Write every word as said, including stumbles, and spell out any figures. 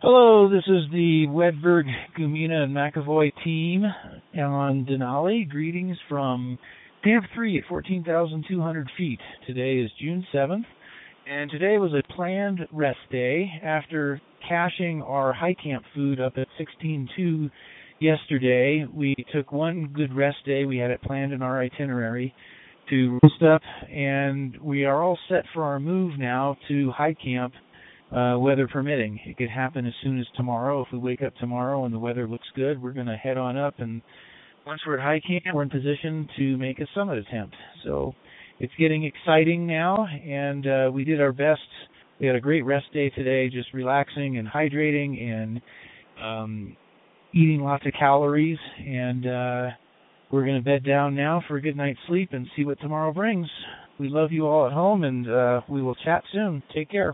Hello, this is the Wedberg, Gumina, and McAvoy team on Denali. Greetings from Camp three at fourteen thousand two hundred feet. Today is June seventh, and today was a planned rest day after caching our high camp food up at sixteen two yesterday. We took one good rest day. We had it planned in our itinerary to rest up, and we are all set for our move now to high camp. Uh, weather permitting. It could happen as soon as tomorrow. If we wake up tomorrow and the weather looks good, we're going to head on up, and once we're at high camp, we're in position to make a summit attempt. So it's getting exciting now, and uh, we did our best. We had a great rest day today, just relaxing and hydrating and um, eating lots of calories, and uh, we're going to bed down now for a good night's sleep and see what tomorrow brings. We love you all at home, and uh, we will chat soon. Take care.